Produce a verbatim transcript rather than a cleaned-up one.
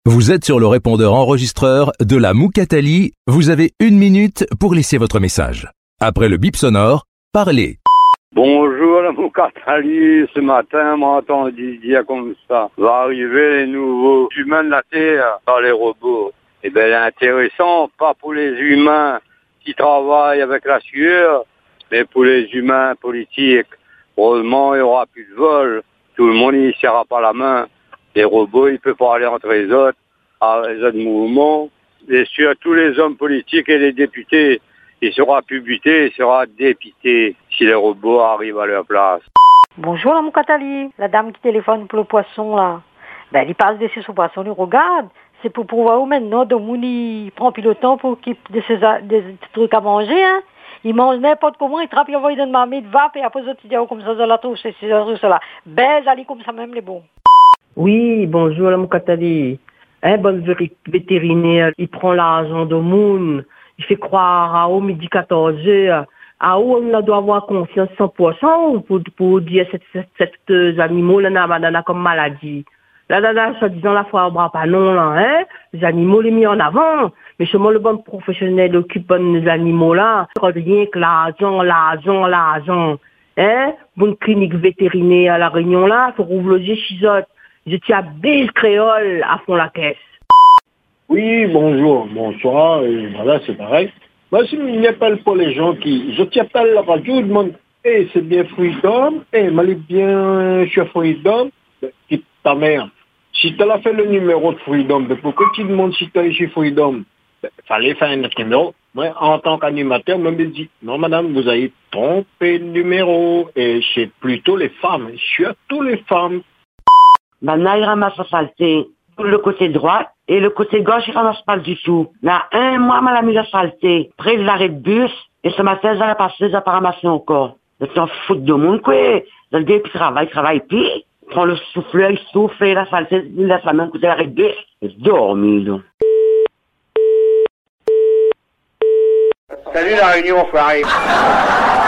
Vous êtes sur le répondeur enregistreur de la Moukatali. Vous avez une minute pour laisser votre message. Après le bip sonore, parlez. Bonjour la Moukatali, ce matin, m'a entendu dire comme ça. Va arriver les nouveaux humains de la Terre par les robots. Eh bien, c'est intéressant, pas pour les humains qui travaillent avec la sueur, mais pour les humains politiques. Heureusement, il n'y aura plus de vol. Tout le monde n'y serra pas la main. Les robots, ils peuvent parler entre les autres, avec les autres mouvements. Et sur tous les hommes politiques et les députés, il sera publié, il sera dépité si les robots arrivent à leur place. Bonjour la Moukatali, la dame qui téléphone pour le poisson là. Ben, il passe dessus son poisson, il regarde. C'est pour pouvoir maintenant, de moun, il prend plus le temps pour qu'il de ses des trucs à manger, hein. Il mange n'importe comment, il trappe, il envoie une marmite, vape, et après, il dit, oh, comme ça, ça la trouve, c'est ça, cela. Ben, allez, comme ça, même les bons. Oui, bonjour, la Moukatali. Un bon vétérinaire, il prend l'argent de moun, il fait croire à au midi quatorze heures, à où on doit avoir confiance cent pour cent pour, pour dire que ces animaux, là, n'a comme maladie. Là, là, là, ça disant la foi au bras pas non, là, hein. Les animaux, les mis en avant. Mais seulement le bon professionnel occupe les animaux, là. Rien que l'argent, l'argent, l'argent. Hein. Bonne clinique vétérinaire à la Réunion, là. Faut rouvrir le chisote. Je tiens belle créole à fond la caisse. Oui, bonjour, bonsoir, et voilà, c'est pareil. Moi, si je n'appelle pas les gens qui... Je t'appelle la radio, je demande, eh, hey, c'est bien Freedom, eh, hey, m'allez bien chez Freedom, quitte ta mère. Si tu as fait le numéro de Freedom, pourquoi tu demandes si tu es chez Freedom? Il fallait faire un autre numéro. Moi, en tant qu'animateur, je me dis, non madame, vous avez trompé le numéro, et c'est plutôt les femmes, surtout les femmes. Maintenant, il ramasse la saleté pour le côté droit, et le côté gauche, il ramasse pas du tout. Là, un mois, mal mis la saleté, près de l'arrêt de bus, et ce matin, j'ai passé, j'ai pas ramassé encore. C'est un foot de monde, quoi. Dans le début, il travaille, il travaille, puis, prend le souffleur, il souffle, et la saleté, il laisse la main côté l'arrêt de bus, et dormi, là. Salut la Réunion, Fleury.